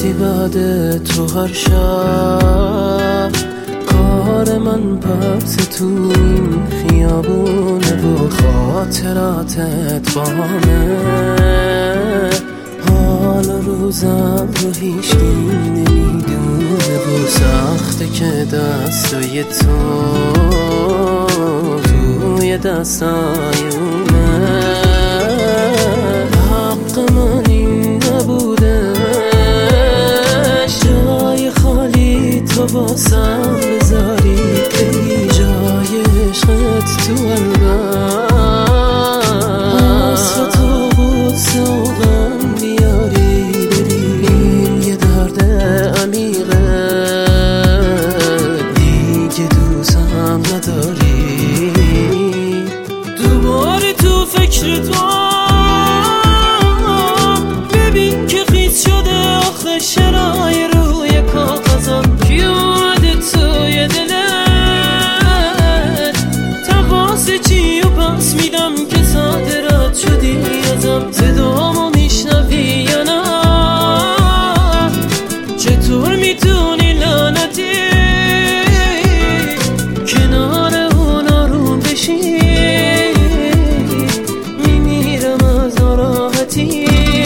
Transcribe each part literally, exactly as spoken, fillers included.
رفتی بعد تو هر شب، کار من پس تو این خیابونه و خاطراتت با همه. حال روزم رو هیچکی نمیدونه و سخته که دستای تو توی دستای اونه. حق من این نبوده جای خالی تو باسم بذاری، ای جای عشقت تو قلبم واسه تو بود سوغم بیاری بری. این یه درد عمیقه دیگه دوستم نداری. دوباره تو فکر تو ببین که خیس شده آخه شرای روی کاغذم کی اومده توی دلت. تقاس چی و پس میدم که صادرات شدی ازم، صدامو میشنوی یا نه؟ چطور میتونی لعنتی کنار اون آروم بشی؟ میمیرم از ناراحتی.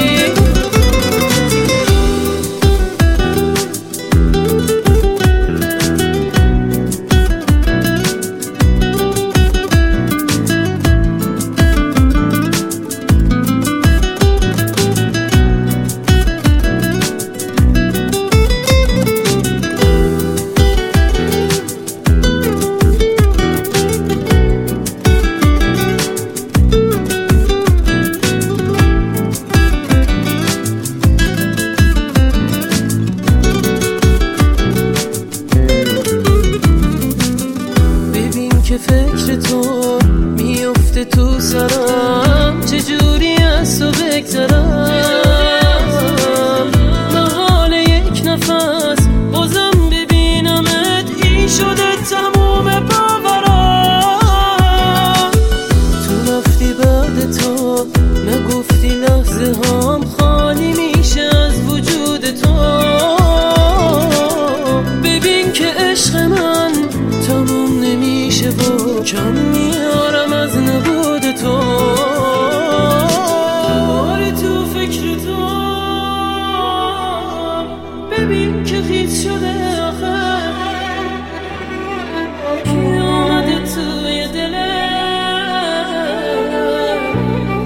که فکر تو میفته تو سرم، چجوری از تو بگذرم؟ محال یک نفس بازم ببینمت، این شده تموم باورم. تو رفتی بعد تو نگفتی لحظه هم خالی میشه از وجود تو. ببین که عشق من تموم نمیشه و کم میارم از نبود تو. دوباره تو فکر تو ببین که خیس شده آخه کی اومده توی دلت.